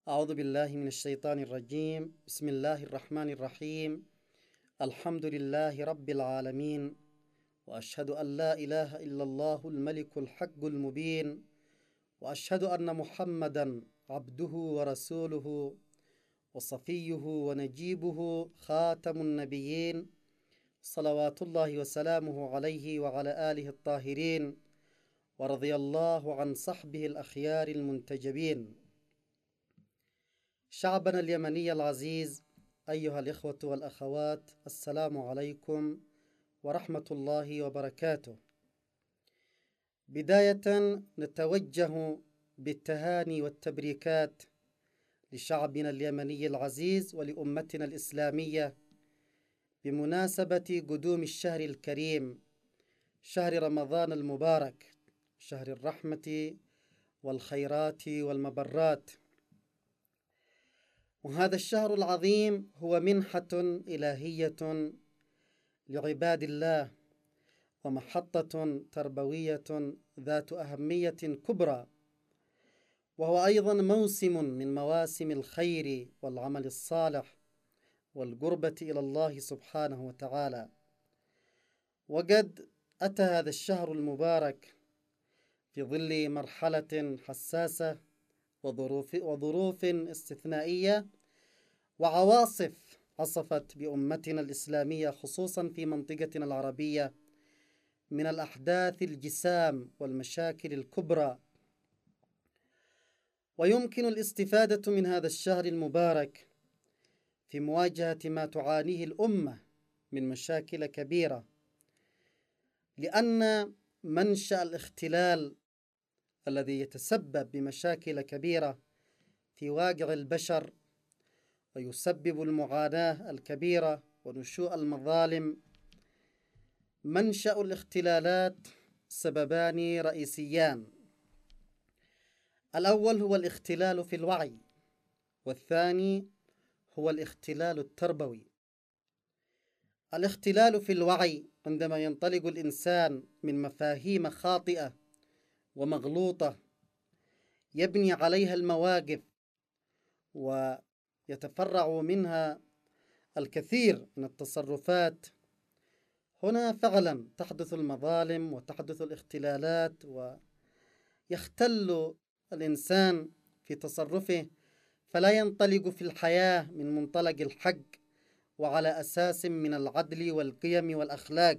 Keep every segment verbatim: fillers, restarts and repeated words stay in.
أعوذ بالله من الشيطان الرجيم. بسم الله الرحمن الرحيم. الحمد لله رب العالمين، وأشهد أن لا إله إلا الله الملك الحق المبين، وأشهد أن محمدًا عبده ورسوله وصفيه ونجيبه خاتم النبيين، صلوات الله وسلامه عليه وعلى آله الطاهرين، ورضي الله عن صحبه الأخيار المنتجبين. شعبنا اليمني العزيز، أيها الإخوة والأخوات، السلام عليكم ورحمة الله وبركاته. بداية نتوجه بالتهاني والتبريكات لشعبنا اليمني العزيز ولأمتنا الإسلامية بمناسبة قدوم الشهر الكريم، شهر رمضان المبارك، شهر الرحمة والخيرات والمبرات. وهذا الشهر العظيم هو منحة إلهية لعباد الله، ومحطة تربوية ذات أهمية كبرى، وهو أيضا موسم من مواسم الخير والعمل الصالح والقربة إلى الله سبحانه وتعالى. وقد أتى هذا الشهر المبارك في ظل مرحلة حساسة وظروف, وظروف استثنائية وعواصف عصفت بأمتنا الإسلامية، خصوصا في منطقتنا العربية، من الأحداث الجسام والمشاكل الكبرى. ويمكن الاستفادة من هذا الشهر المبارك في مواجهة ما تعانيه الأمة من مشاكل كبيرة، لأن منشأ الاختلال الذي يتسبب بمشاكل كبيرة في واقع البشر ويسبب المعاناة الكبيرة ونشوء المظالم، منشأ الاختلالات سببان رئيسيان: الأول هو الاختلال في الوعي، والثاني هو الاختلال التربوي. الاختلال في الوعي عندما ينطلق الإنسان من مفاهيم خاطئة ومغلوطة يبني عليها المواقف ويتفرع منها الكثير من التصرفات، هنا فعلا تحدث المظالم وتحدث الاختلالات، ويختل الإنسان في تصرفه، فلا ينطلق في الحياة من منطلق الحق وعلى أساس من العدل والقيم والأخلاق.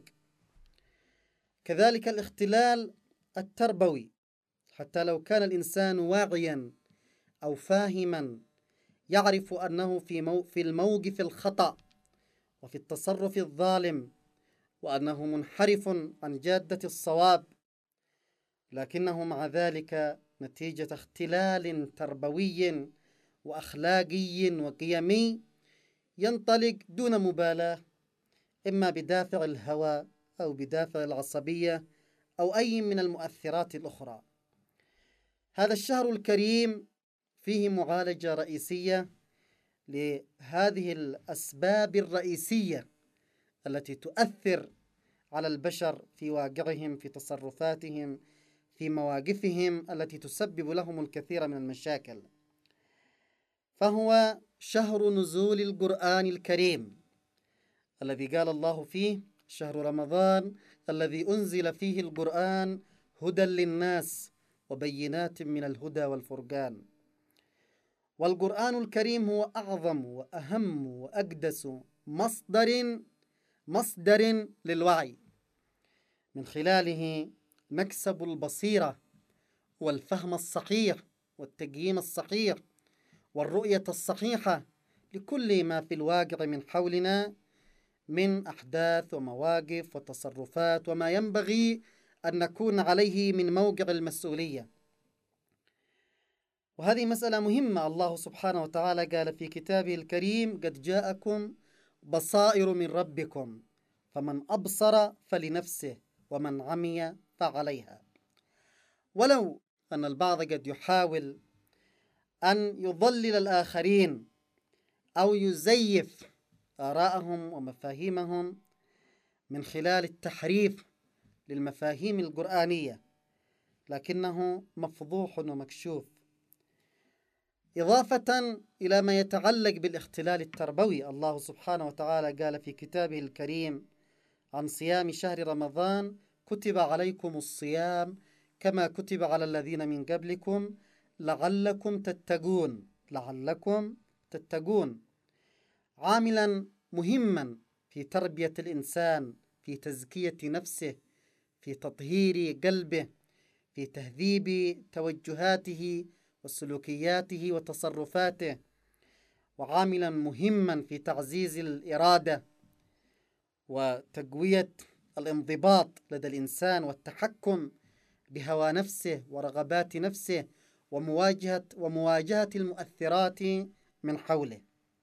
كذلك الاختلال التربوي، حتى لو كان الإنسان واعيا أو فاهما يعرف أنه في, مو في الموقف الخطأ وفي التصرف الظالم، وأنه منحرف عن جادة الصواب، لكنه مع ذلك نتيجة اختلال تربوي وأخلاقي وقيمي ينطلق دون مبالاة، إما بدافع الهوى أو بدافع العصبية أو أي من المؤثرات الأخرى. هذا الشهر الكريم فيه معالجة رئيسية لهذه الأسباب الرئيسية التي تؤثر على البشر في واقعهم، في تصرفاتهم، في مواقفهم التي تسبب لهم الكثير من المشاكل. فهو شهر نزول القرآن الكريم الذي قال الله فيه: شهر رمضان الذي أنزل فيه القرآن هدى للناس وبينات من الهدى والفرقان. والقرآن الكريم هو أعظم وأهم وأقدس مصدر مصدر للوعي، من خلاله نكسب البصيرة والفهم الصحيح والتقييم الصحيح والرؤية الصحيحة لكل ما في الواقع من حولنا من أحداث ومواقف وتصرفات، وما ينبغي أن نكون عليه من موقع المسؤولية. وهذه مسألة مهمة. الله سبحانه وتعالى قال في كتابه الكريم: قد جاءكم بصائر من ربكم فمن أبصر فلنفسه ومن عمي فعليها. ولو أن البعض قد يحاول أن يضلل الآخرين أو يزيف آراءهم ومفاهيمهم من خلال التحريف للمفاهيم القرآنية، لكنه مفضوح ومكشوف. إضافة إلى ما يتعلق بالاختلال التربوي، الله سبحانه وتعالى قال في كتابه الكريم عن صيام شهر رمضان: كتب عليكم الصيام كما كتب على الذين من قبلكم لعلكم تتقون. لعلكم تتقون عاملا مهما في تربية الإنسان، في تزكية نفسه، في تطهير قلبه، في تهذيب توجهاته وسلوكياته وتصرفاته، وعاملا مهما في تعزيز الإرادة وتقوية الانضباط لدى الإنسان والتحكم بهوى نفسه ورغبات نفسه ومواجهة ومواجهة المؤثرات من حوله.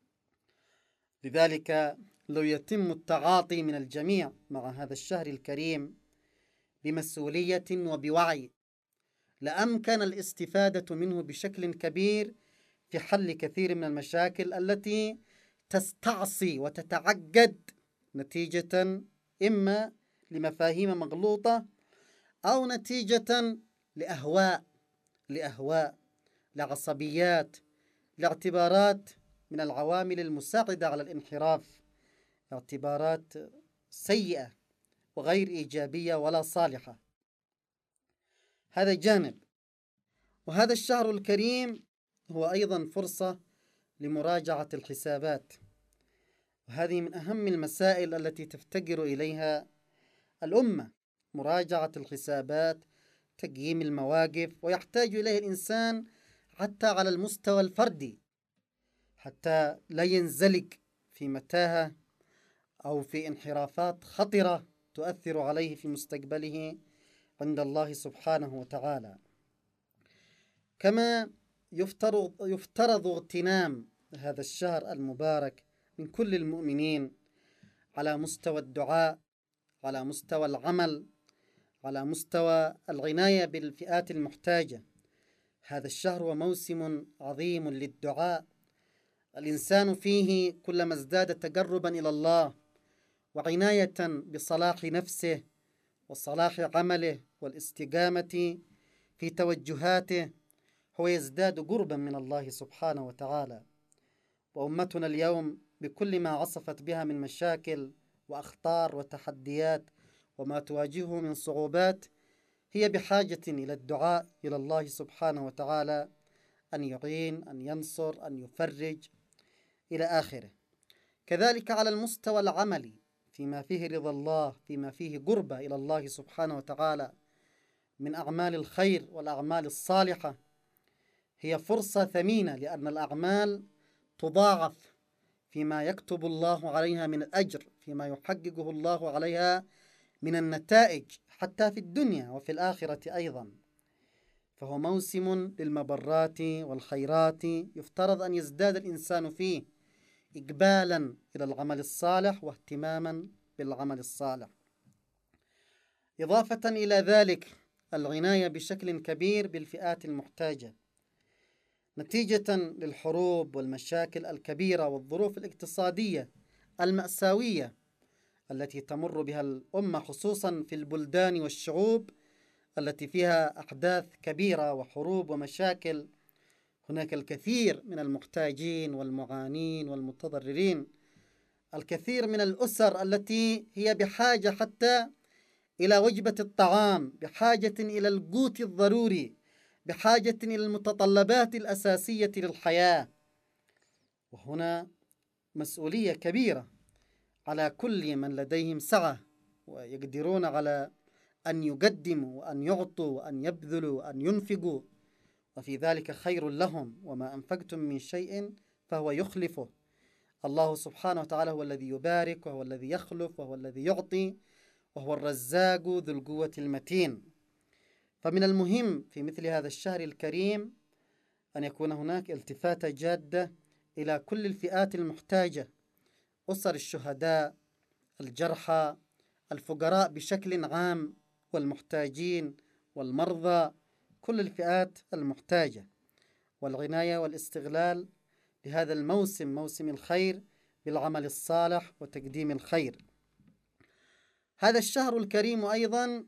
لذلك لو يتم التعاطي من الجميع مع هذا الشهر الكريم بمسؤولية وبوعي، لأمكن الاستفادة منه بشكل كبير في حل كثير من المشاكل التي تستعصي وتتعقد نتيجة إما لمفاهيم مغلوطة أو نتيجة لأهواء لأهواء لعصبيات، لاعتبارات من العوامل المساعدة على الانحراف، اعتبارات سيئة وغير إيجابية ولا صالحة. هذا جانب. وهذا الشهر الكريم هو أيضا فرصة لمراجعة الحسابات، وهذه من أهم المسائل التي تفتقر إليها الأمة، مراجعة الحسابات، تقييم المواقف، ويحتاج إليه الإنسان حتى على المستوى الفردي، حتى لا ينزلق في متاهة أو في انحرافات خطرة تؤثر عليه في مستقبله عند الله سبحانه وتعالى. كما يفترض, يفترض اغتنام هذا الشهر المبارك من كل المؤمنين على مستوى الدعاء، على مستوى العمل، على مستوى العناية بالفئات المحتاجة. هذا الشهر وموسم عظيم للدعاء، الإنسان فيه كلما ازداد تقربا إلى الله وعناية بصلاح نفسه وصلاح عمله والاستقامة في توجهاته هو يزداد قربا من الله سبحانه وتعالى. وأمتنا اليوم بكل ما عصفت بها من مشاكل وأخطار وتحديات وما تواجهه من صعوبات هي بحاجة إلى الدعاء إلى الله سبحانه وتعالى أن يعين، أن ينصر، أن يفرج إلى آخره. كذلك على المستوى العملي فيما فيه رضا الله، فيما فيه قربة إلى الله سبحانه وتعالى من أعمال الخير والأعمال الصالحة، هي فرصة ثمينة، لأن الأعمال تضاعف فيما يكتب الله عليها من الأجر، فيما يحققه الله عليها من النتائج حتى في الدنيا وفي الآخرة أيضا. فهو موسم للمبرات والخيرات، يفترض أن يزداد الإنسان فيه إقبالا إلى العمل الصالح واهتماما بالعمل الصالح. إضافة إلى ذلك العناية بشكل كبير بالفئات المحتاجة نتيجة للحروب والمشاكل الكبيرة والظروف الاقتصادية المأساوية التي تمر بها الأمة، خصوصا في البلدان والشعوب التي فيها أحداث كبيرة وحروب ومشاكل. هناك الكثير من المحتاجين والمعانين والمتضررين، الكثير من الأسر التي هي بحاجة حتى إلى وجبة الطعام، بحاجة إلى القوت الضروري، بحاجة إلى المتطلبات الأساسية للحياة. وهنا مسؤولية كبيرة على كل من لديهم سعة ويقدرون على أن يقدموا وأن يعطوا وأن يبذلوا وأن ينفقوا، وفي ذلك خير لهم، وما أنفقتم من شيء فهو يخلفه. الله سبحانه وتعالى هو الذي يبارك وهو الذي يخلف وهو الذي يعطي وهو الرزاق ذو القوة المتين. فمن المهم في مثل هذا الشهر الكريم أن يكون هناك التفاتة جادة إلى كل الفئات المحتاجة، أسر الشهداء، الجرحى، الفقراء بشكل عام، والمحتاجين والمرضى، كل الفئات المحتاجة، والعناية والاستغلال لهذا الموسم، موسم الخير، بالعمل الصالح وتقديم الخير. هذا الشهر الكريم أيضا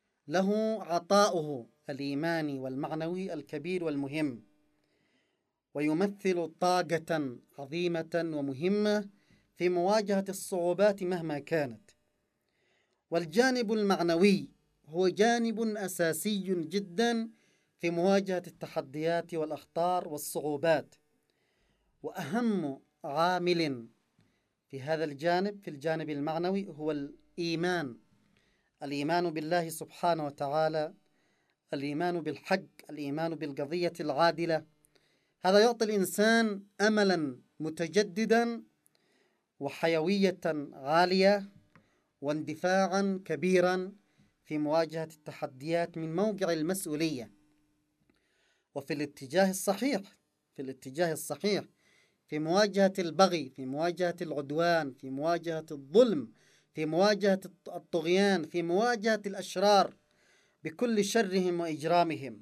له عطاؤه الإيماني والمعنوي الكبير والمهم، ويمثل طاقة عظيمة ومهمة في مواجهة الصعوبات مهما كانت. والجانب المعنوي هو جانب أساسي جدا في مواجهة التحديات والأخطار والصعوبات، وأهم عامل في هذا الجانب في الجانب المعنوي هو الإيمان الإيمان بالله سبحانه وتعالى، الإيمان بالحق، الإيمان بالقضية العادلة. هذا يعطي الإنسان أملا متجددا وحيوية عالية واندفاعا كبيرا في مواجهة التحديات من موقع المسؤولية، وفي الاتجاه الصحيح في الاتجاه الصحيح في مواجهة البغي، في مواجهة العدوان، في مواجهة الظلم، في مواجهة الطغيان، في مواجهة الأشرار بكل شرهم وإجرامهم.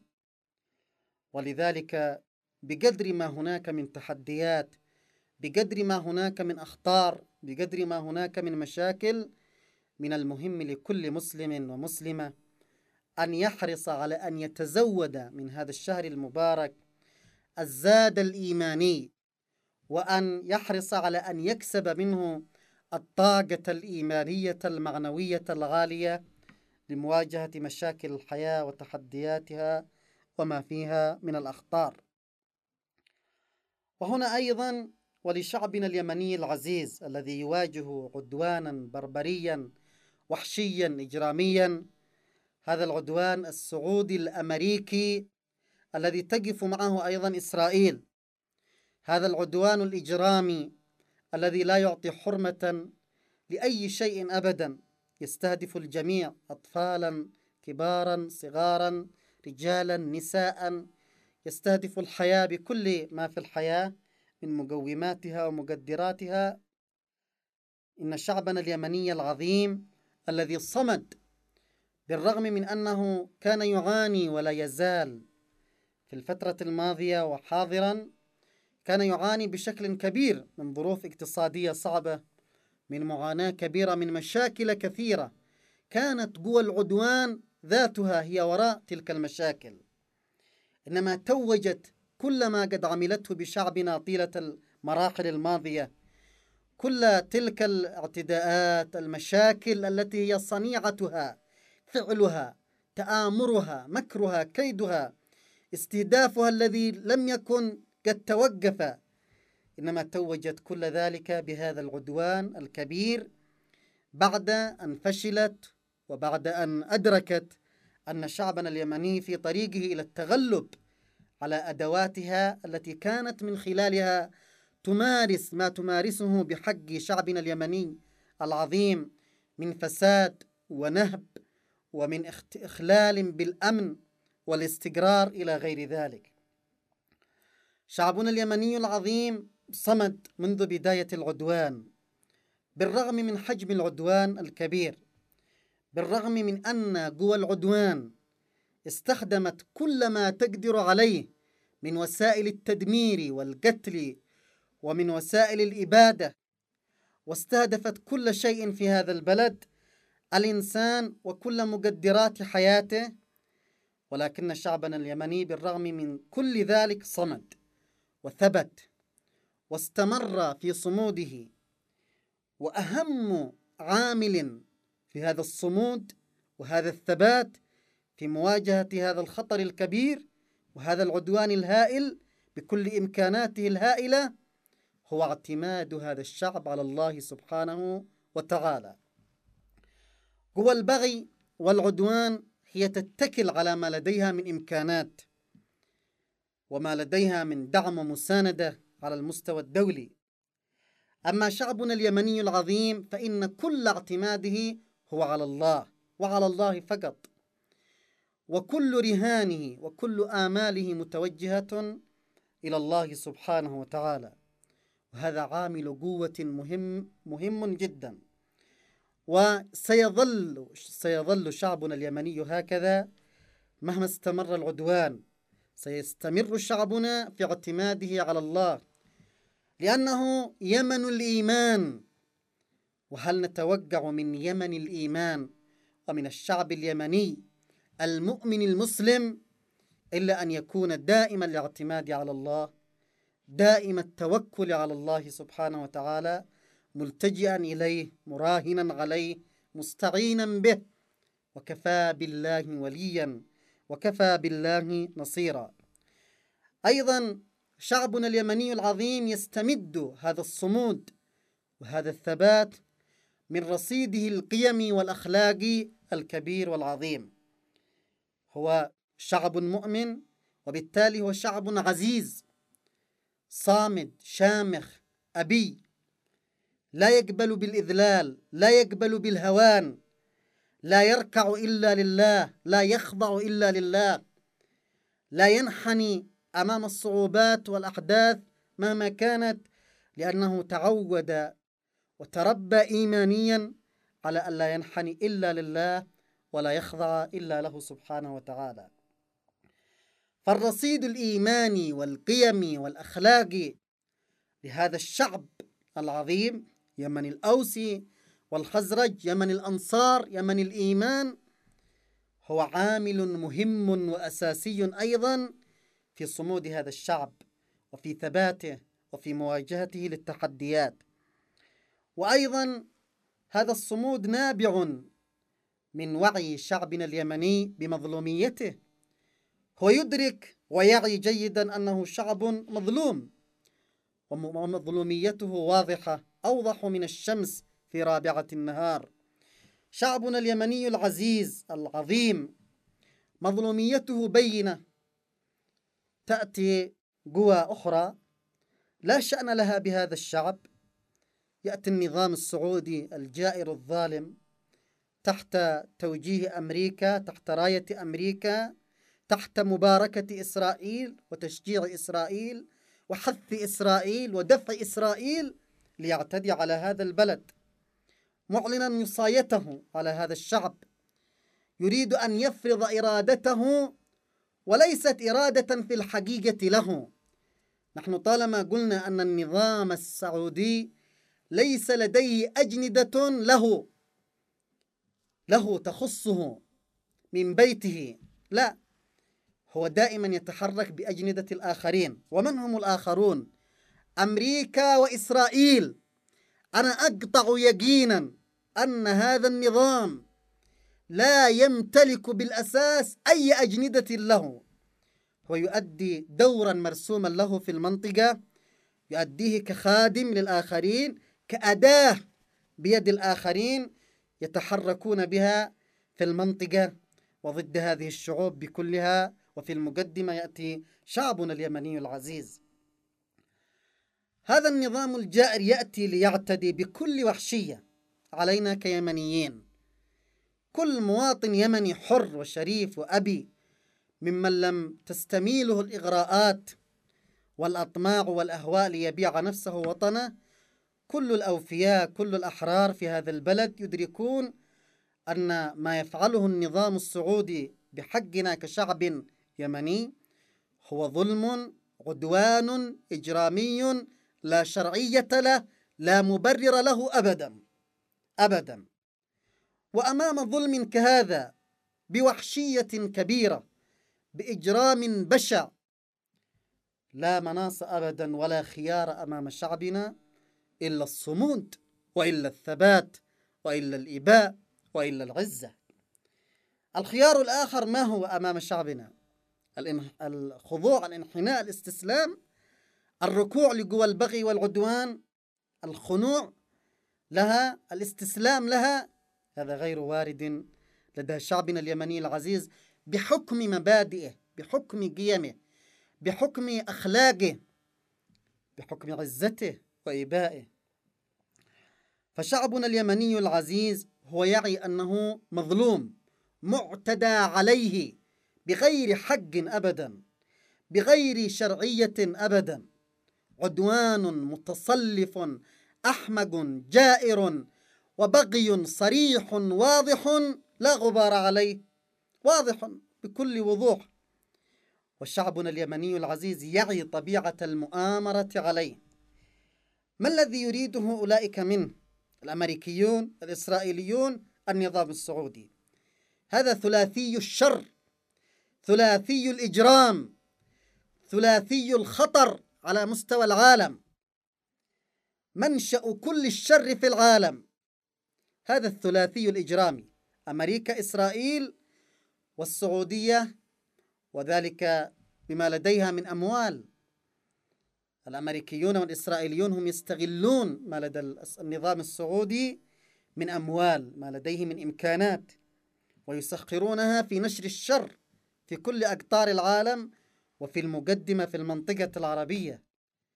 ولذلك بقدر ما هناك من تحديات، بقدر ما هناك من أخطار، بقدر ما هناك من مشاكل، من المهم لكل مسلم ومسلمة أن يحرص على أن يتزود من هذا الشهر المبارك الزاد الإيماني، وأن يحرص على أن يكسب منه الطاقة الإيمانية المعنوية العالية لمواجهة مشاكل الحياة وتحدياتها وما فيها من الأخطار. وهنا أيضا ولشعبنا اليمني العزيز الذي يواجه عدوانا بربريا وحشيا إجراميا، هذا العدوان السعودي الأمريكي الذي تقف معه أيضا إسرائيل، هذا العدوان الإجرامي الذي لا يعطي حرمة لأي شيء أبدا، يستهدف الجميع، أطفالا كبارا صغارا رجالا نساء، يستهدف الحياة بكل ما في الحياة من مقوماتها ومقدراتها. إن شعبنا اليمني العظيم الذي صمد بالرغم من أنه كان يعاني ولا يزال في الفترة الماضية وحاضرا، كان يعاني بشكل كبير من ظروف اقتصادية صعبة، من معاناة كبيرة، من مشاكل كثيرة، كانت قوى العدوان ذاتها هي وراء تلك المشاكل، إنما توجت كل ما قد عملته بشعبنا طيلة المراحل الماضية، كل تلك الاعتداءات، المشاكل التي هي صنيعتها، فعلها، تآمرها، مكرها، كيدها، استهدافها الذي لم يكن قد توقف، إنما توجت كل ذلك بهذا العدوان الكبير بعد أن فشلت وبعد أن أدركت أن شعبنا اليمني في طريقه إلى التغلب على أدواتها التي كانت من خلالها تمارس ما تمارسه بحق شعبنا اليمني العظيم من فساد ونهب ومن إخلال بالأمن والاستقرار إلى غير ذلك. شعبنا اليمني العظيم صمد منذ بداية العدوان، بالرغم من حجم العدوان الكبير، بالرغم من أن قوى العدوان استخدمت كل ما تقدر عليه من وسائل التدمير والقتل ومن وسائل الإبادة، واستهدفت كل شيء في هذا البلد، الإنسان وكل مقدرات حياته، ولكن شعبنا اليمني بالرغم من كل ذلك صمد وثبت واستمر في صموده. وأهم عامل في هذا الصمود وهذا الثبات في مواجهة هذا الخطر الكبير وهذا العدوان الهائل بكل إمكاناته الهائلة هو اعتماد هذا الشعب على الله سبحانه وتعالى. قوى البغي والعدوان هي تتكل على ما لديها من إمكانات وما لديها من دعم ومساندة على المستوى الدولي، أما شعبنا اليمني العظيم فإن كل اعتماده هو على الله وعلى الله فقط، وكل رهانه وكل آماله متوجهة إلى الله سبحانه وتعالى، وهذا عامل قوة مهم مهم جدا. وسيظل سيظل شعبنا اليمني هكذا مهما استمر العدوان، سيستمر شعبنا في اعتماده على الله، لأنه يمن الإيمان. وهل نتوقع من يمن الإيمان ومن الشعب اليمني المؤمن المسلم إلا أن يكون دائما الاعتماد على الله، دائم التوكل على الله سبحانه وتعالى، ملتجئا إليه، مراهنا عليه، مستعينا به، وكفى بالله وليا وكفى بالله نصيرا. أيضا شعبنا اليمني العظيم يستمد هذا الصمود وهذا الثبات من رصيده القيمي والأخلاقي الكبير والعظيم. هو شعب مؤمن، وبالتالي هو شعب عزيز صامد شامخ أبي، لا يقبل بالإذلال، لا يقبل بالهوان، لا يركع إلا لله، لا يخضع إلا لله، لا ينحني أمام الصعوبات والأحداث مهما كانت، لأنه تعود وتربى إيمانيا على أن لا ينحني إلا لله ولا يخضع إلا له سبحانه وتعالى. فالرصيد الإيماني والقيمي والأخلاقي لهذا الشعب العظيم، يمن الأوسي والخزرج، يمن الأنصار، يمن الإيمان، هو عامل مهم وأساسي أيضا في صمود هذا الشعب وفي ثباته وفي مواجهته للتحديات. وأيضا هذا الصمود نابع من وعي شعبنا اليمني بمظلوميته. هو يدرك ويعي جيدا أنه شعب مظلوم، ومظلوميته واضحة أوضح من الشمس في رابعة النهار. شعبنا اليمني العزيز العظيم مظلوميته بينة. تأتي قوى أخرى لا شأن لها بهذا الشعب، يأتي النظام السعودي الجائر الظالم تحت توجيه أمريكا، تحت راية أمريكا، تحت مباركة إسرائيل وتشجيع إسرائيل وحث إسرائيل ودفع إسرائيل ليعتدي على هذا البلد، معلنا وصايته على هذا الشعب. يريد أن يفرض إرادته وليست إرادة في الحقيقة له. نحن طالما قلنا أن النظام السعودي ليس لديه أجندة له له تخصه من بيته، لا، هو دائما يتحرك بأجندة الآخرين. ومن هم الآخرون؟ أمريكا وإسرائيل. أنا أقطع يقينا أن هذا النظام لا يمتلك بالأساس أي أجندة له، هو يؤدي دورا مرسوما له في المنطقة، يؤديه كخادم للآخرين، كأداة بيد الآخرين يتحركون بها في المنطقة وضد هذه الشعوب بكلها. وفي المقدمة يأتي شعبنا اليمني العزيز. هذا النظام الجائر يأتي ليعتدي بكل وحشية علينا كيمنيين. كل مواطن يمني حر وشريف وأبي، ممن لم تستميله الإغراءات والأطماع والأهواء ليبيع نفسه وطنه، كل الأوفياء كل الأحرار في هذا البلد يدركون أن ما يفعله النظام السعودي بحقنا كشعب يمني هو ظلم، عدوان إجرامي لا شرعية له، لا مبرر له أبدا أبدا. وأمام ظلم كهذا بوحشية كبيرة بإجرام بشع، لا مناص أبدا ولا خيار أمام شعبنا إلا الصمود، وإلا الثبات، وإلا الإباء، وإلا العزة. الخيار الآخر ما هو أمام شعبنا؟ الخضوع، الانحناء، الاستسلام، الركوع لقوى البغي والعدوان، الخنوع لها، الاستسلام لها. هذا غير وارد لدى شعبنا اليمني العزيز بحكم مبادئه، بحكم قيمه، بحكم أخلاقه، بحكم عزته وإبائه. فشعبنا اليمني العزيز هو يعي أنه مظلوم، معتدى عليه بغير حق أبدا، بغير شرعية أبدا، عدوان متصلف أحمق جائر وبغي صريح واضح لا غبار عليه، واضح بكل وضوح. وشعبنا اليمني العزيز يعي طبيعة المؤامرة عليه. ما الذي يريده أولئك منه؟ الأمريكيون، الإسرائيليون، النظام السعودي. هذا ثلاثي الشر، ثلاثي الإجرام، ثلاثي الخطر على مستوى العالم، منشأ كل الشر في العالم هذا الثلاثي الإجرامي: أمريكا، إسرائيل، والسعودية، وذلك بما لديها من أموال. الأمريكيون والإسرائيليون هم يستغلون ما لدى النظام السعودي من أموال، ما لديه من إمكانات، ويسخرونها في نشر الشر في كل أقطار العالم، وفي المقدمة في المنطقة العربية.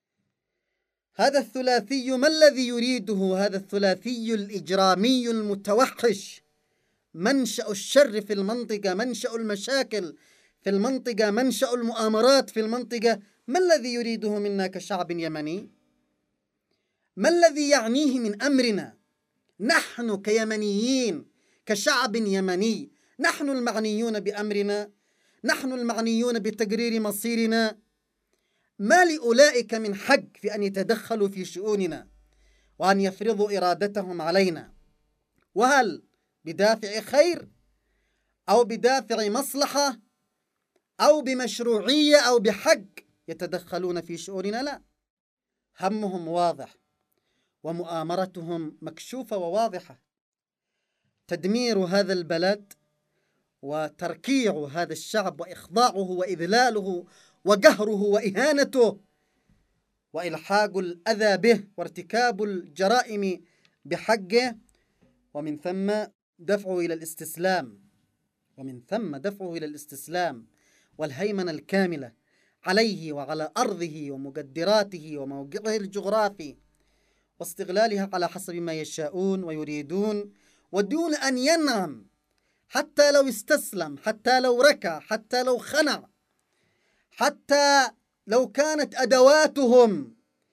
هذا الثلاثي ما الذي يريده هذا الثلاثي الإجرامي المتوحش؟ منشأ الشر في المنطقة، منشأ المشاكل في المنطقة، منشأ المؤامرات في المنطقة. ما الذي يريده منا كشعب يمني؟ ما الذي يعنيه من أمرنا نحن كيمنيين، كشعب يمني؟ نحن المعنيون بأمرنا، نحن المعنيون بتقرير مصيرنا. ما لأولئك من حق في أن يتدخلوا في شؤوننا وأن يفرضوا إرادتهم علينا؟ وهل بدافع خير أو بدافع مصلحة أو بمشروعية أو بحق يتدخلون في شؤوننا؟ لا، همهم واضح ومؤامرتهم مكشوفة وواضحة: تدمير هذا البلد وتركيع هذا الشعب وإخضاعه وإذلاله وقهره وإهانته وإلحاق الأذى به وارتكاب الجرائم بحقه، ومن ثم دفعه إلى الاستسلام ومن ثم دفعه إلى الاستسلام والهيمنة الكاملة عليه وعلى أرضه ومقدراته وموقعه الجغرافي، واستغلالها على حسب ما يشاءون ويريدون، ودون أن ينعم، حتى لو استسلم، حتى لو ركع، حتى لو خنع، حتى لو كانت أدواتهم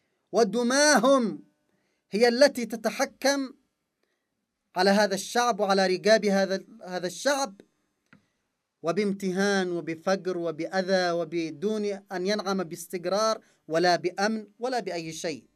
ودماهم هي التي تتحكم على هذا الشعب وعلى رقاب هذا هذا الشعب، وبامتهان وبفقر وبأذى وبدون أن ينعم باستقرار ولا بأمن ولا بأي شيء.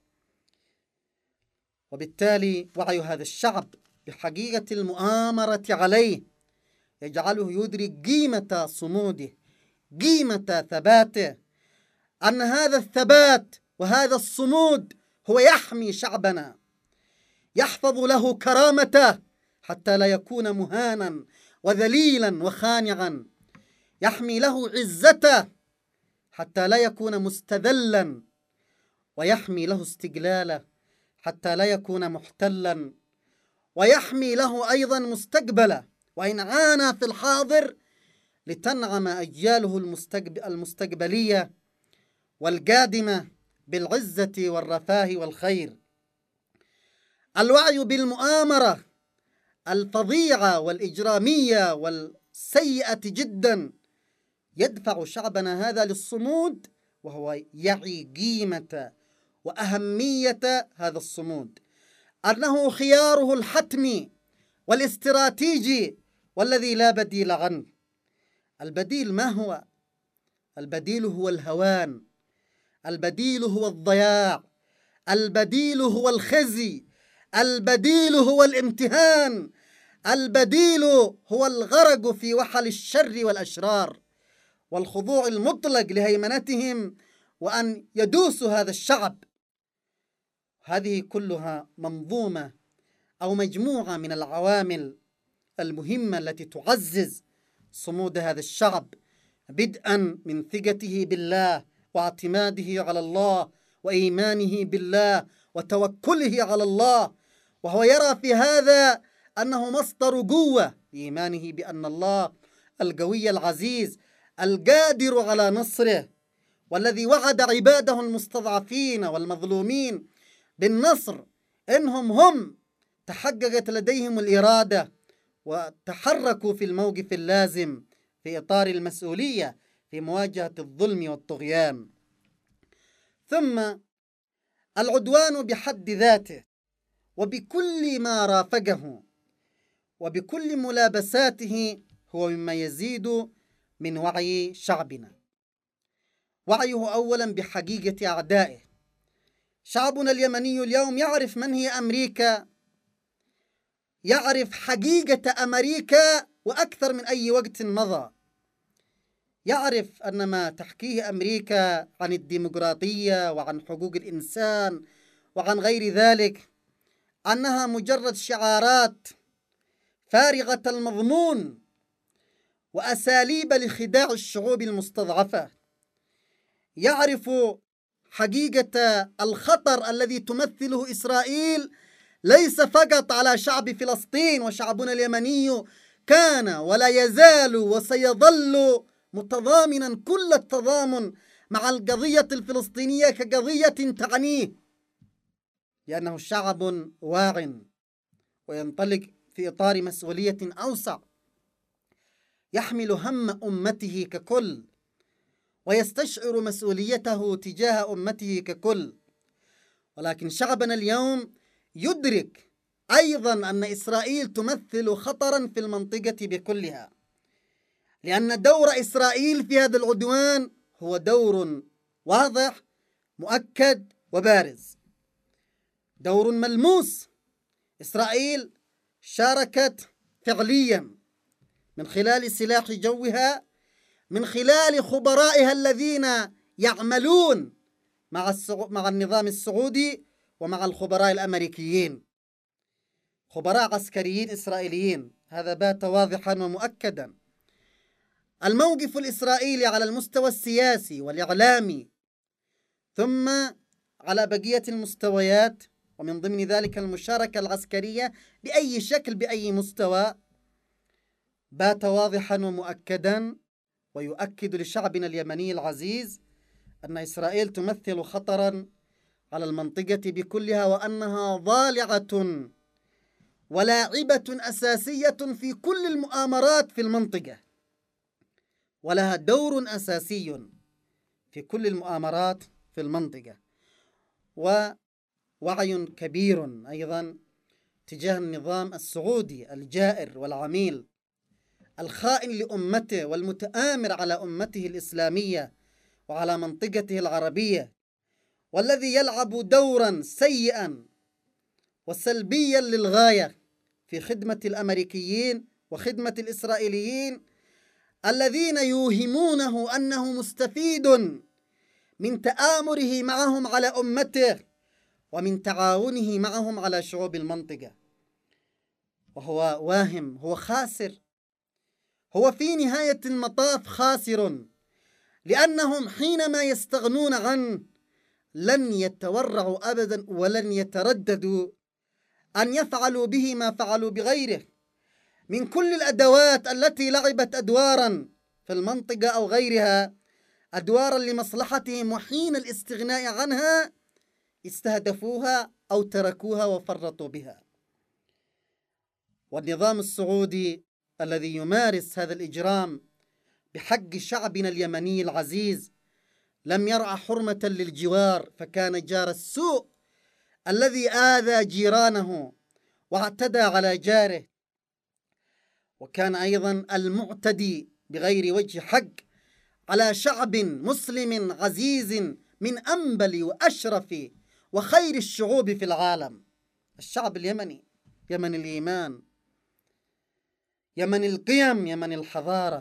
وبالتالي وعي هذا الشعب بحقيقة المؤامرة عليه يجعله يدرك قيمة صموده، قيمة ثباته، أن هذا الثبات وهذا الصمود هو يحمي شعبنا، يحفظ له كرامته حتى لا يكون مهانا وذليلا وخانعا، يحمي له عزته حتى لا يكون مستذلا، ويحمي له استقلاله حتى لا يكون محتلا، ويحمي له أيضا مستقبله وإن عانى في الحاضر لتنعم أجياله المستقبلية والقادمة بالعزة والرفاه والخير. الوعي بالمؤامرة الفظيعة والإجرامية والسيئة جدا يدفع شعبنا هذا للصمود، وهو يعي قيمة وأهمية هذا الصمود، أنه خياره الحتمي والاستراتيجي والذي لا بديل عنه. البديل ما هو؟ البديل هو الهوان، البديل هو الضياع، البديل هو الخزي، البديل هو الامتهان، البديل هو الغرق في وحل الشر والأشرار والخضوع المطلق لهيمنتهم وأن يدوسوا هذا الشعب. هذه كلها منظومة أو مجموعة من العوامل المهمة التي تعزز صمود هذا الشعب، بدءا من ثقته بالله واعتماده على الله وإيمانه بالله وتوكله على الله، وهو يرى في هذا أنه مصدر قوة لإيمانه بأن الله القوي العزيز القادر على نصره، والذي وعد عباده المستضعفين والمظلومين بالنصر إنهم هم تحققت لديهم الإرادة وتحركوا في الموقف اللازم في إطار المسؤولية في مواجهة الظلم والطغيان. ثم العدوان بحد ذاته وبكل ما رافقه وبكل ملابساته هو مما يزيد من وعي شعبنا. وعيه أولا بحقيقة أعدائه. شعبنا اليمني اليوم يعرف من هي أمريكا، يعرف حقيقة أمريكا وأكثر من أي وقت مضى، يعرف أن ما تحكيه أمريكا عن الديمقراطية وعن حقوق الإنسان وعن غير ذلك أنها مجرد شعارات فارغة المضمون وأساليب لخداع الشعوب المستضعفة. يعرف حقيقة الخطر الذي تمثله إسرائيل ليس فقط على شعب فلسطين، وشعبنا اليمني كان ولا يزال وسيظل متضامنا كل التضامن مع القضية الفلسطينية كقضية تعنيه، لأنه شعب واع وينطلق في إطار مسؤولية أوسع، يحمل هم أمته ككل ويستشعر مسؤوليته تجاه أمته ككل. ولكن شعبنا اليوم يدرك أيضا أن إسرائيل تمثل خطرا في المنطقة بكلها، لأن دور إسرائيل في هذا العدوان هو دور واضح مؤكد وبارز، دور ملموس. إسرائيل شاركت فعليا من خلال سلاح جوها، من خلال خبرائها الذين يعملون مع, السعو... مع النظام السعودي ومع الخبراء الأمريكيين، خبراء عسكريين إسرائيليين. هذا بات واضحا ومؤكدا. الموقف الإسرائيلي على المستوى السياسي والإعلامي ثم على بقية المستويات، ومن ضمن ذلك المشاركة العسكرية بأي شكل بأي مستوى، بات واضحا ومؤكدا، ويؤكد لشعبنا اليمني العزيز أن إسرائيل تمثل خطرا على المنطقة بكلها، وأنها ضالعة ولاعبة أساسية في كل المؤامرات في المنطقة، ولها دور أساسي في كل المؤامرات في المنطقة، ووعي كبير أيضا تجاه النظام السعودي الجائر والعميل الخائن لأمته والمتآمر على أمته الإسلامية وعلى منطقته العربية، والذي يلعب دورا سيئا وسلبيا للغاية في خدمة الأمريكيين وخدمة الإسرائيليين الذين يوهمونه أنه مستفيد من تآمره معهم على أمته ومن تعاونه معهم على شعوب المنطقة. وهو واهم، هو خاسر، هو في نهاية المطاف خاسر، لأنهم حينما يستغنون عنه لن يتورعوا أبدا ولن يترددوا أن يفعلوا به ما فعلوا بغيره من كل الأدوات التي لعبت أدوارا في المنطقة أو غيرها، أدوارا لمصلحتهم، وحين الاستغناء عنها استهدفوها أو تركوها وفرطوا بها. والنظام السعودي الذي يمارس هذا الإجرام بحق شعبنا اليمني العزيز لم يرعى حرمة للجوار، فكان جار السوء الذي آذى جيرانه واعتدى على جاره، وكان أيضا المعتدي بغير وجه حق على شعب مسلم عزيز من أنبل وأشرف وخير الشعوب في العالم، الشعب اليمني، يمن الإيمان، يمن القيم، يمن الحضارة.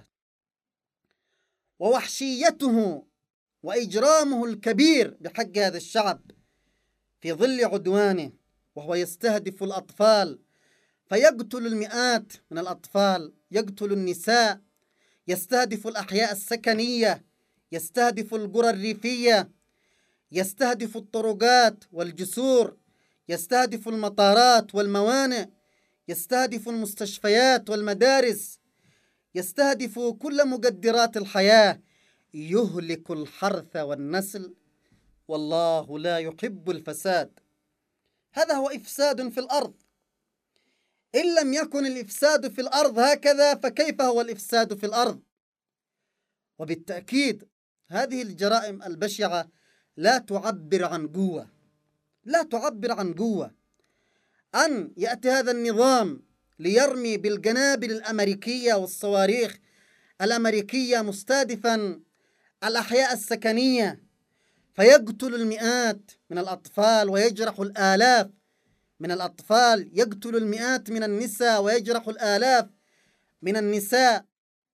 ووحشيته وإجرامه الكبير بحق هذا الشعب في ظل عدوانه، وهو يستهدف الأطفال فيقتل المئات من الأطفال، يقتل النساء، يستهدف الأحياء السكنية، يستهدف القرى الريفية، يستهدف الطرقات والجسور، يستهدف المطارات والموانئ، يستهدف المستشفيات والمدارس، يستهدف كل مقدرات الحياة، يهلك الحرث والنسل، والله لا يحب الفساد. هذا هو إفساد في الأرض. إن لم يكن الإفساد في الأرض هكذا فكيف هو الإفساد في الأرض؟ وبالتأكيد هذه الجرائم البشعة لا تعبر عن قوة، لا تعبر عن قوة. أن يأتي هذا النظام ليرمي بالقنابل الأمريكية والصواريخ الأمريكية مستهدفا الأحياء السكنية فيقتل المئات من الأطفال ويجرح الآلاف من الأطفال، يقتل المئات من النساء ويجرح الآلاف من النساء،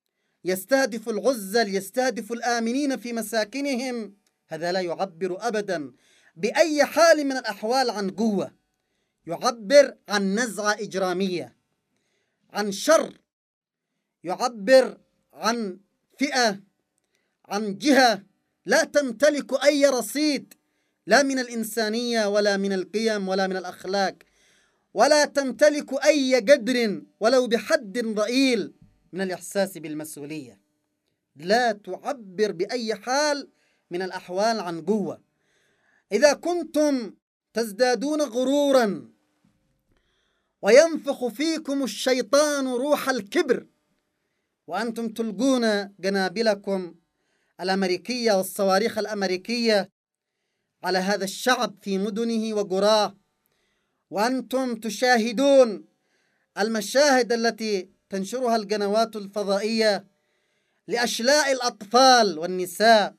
يستهدف العزل، يستهدف الآمنين في مساكنهم، هذا لا يعبر أبدا بأي حال من الأحوال عن قوة، يعبر عن نزعة إجرامية، عن شر، يعبر عن فئة، عن جهة لا تمتلك أي رصيد لا من الإنسانية ولا من القيم ولا من الأخلاق، ولا تمتلك أي قدر ولو بحد ضئيل من الإحساس بالمسؤولية، لا تعبر بأي حال من الأحوال عن قوة. إذا كنتم تزدادون غرورا وينفخ فيكم الشيطان روح الكبر وأنتم تلقون قنابلكم الأمريكية والصواريخ الأمريكية على هذا الشعب في مدنه وقراه، وأنتم تشاهدون المشاهد التي تنشرها القنوات الفضائية لأشلاء الأطفال والنساء،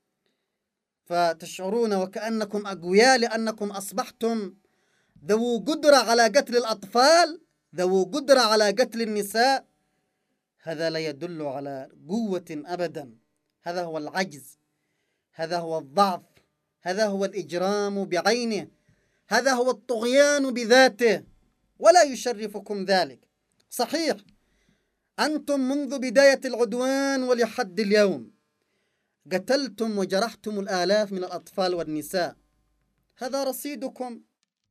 فتشعرون وكأنكم أقوياء لأنكم أصبحتم ذو قدرة على قتل الأطفال، ذو قدرة على قتل النساء. هذا لا يدل على قوة أبدا، هذا هو العجز، هذا هو الضعف، هذا هو الإجرام بعينه، هذا هو الطغيان بذاته، ولا يشرفكم ذلك. صحيح أنتم منذ بداية العدوان ولحد اليوم قتلتم وجرحتم الآلاف من الأطفال والنساء، هذا رصيدكم،